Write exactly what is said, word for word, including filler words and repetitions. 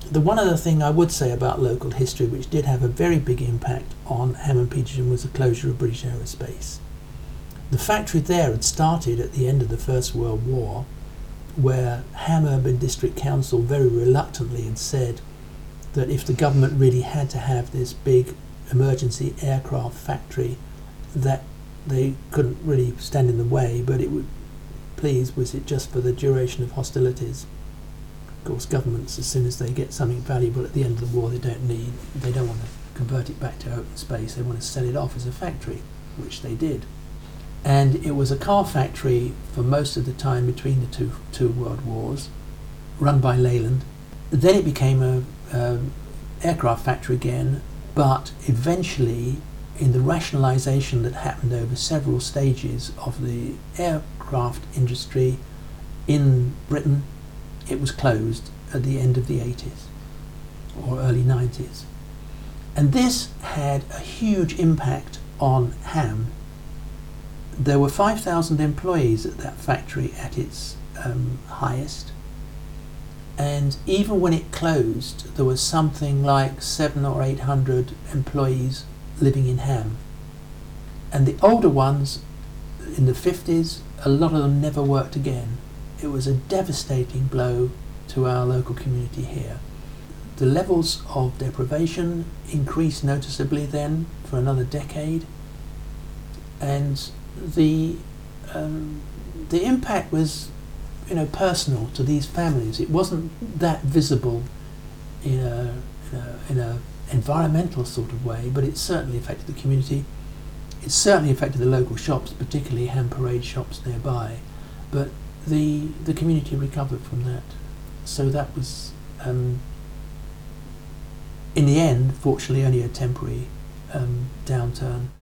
the one other thing I would say about local history, which did have a very big impact on Ham and Petersham, was the closure of British Aerospace. The factory there had started at the end of the First World War, where Ham Urban District Council very reluctantly had said that if the government really had to have this big emergency aircraft factory, that they couldn't really stand in the way, but it would please was it just for the duration of hostilities. Of course, governments, as soon as they get something valuable at the end of the war they don't need, they don't want to convert it back to open space, they want to sell it off as a factory, which they did. And it was a car factory for most of the time between the two two world wars, run by Leyland. Then it became a um, aircraft factory again, but eventually, in the rationalisation that happened over several stages of the aircraft industry in Britain, it was closed at the end of the eighties or early nineties. And this had a huge impact on Ham. There were five thousand employees at that factory at its um, highest, and even when it closed there was something like seven or eight hundred employees living in Ham. And the older ones in the fifties, a lot of them never worked again. It was a devastating blow to our local community here. The levels of deprivation increased noticeably then for another decade, and the um, the impact was, you know, personal to these families. It wasn't that visible in a, in a, in a environmental sort of way, but it certainly affected the community. It certainly affected the local shops, particularly Ham Parade shops nearby. But the the community recovered from that. So that was, um, in the end, fortunately, only a temporary um, downturn.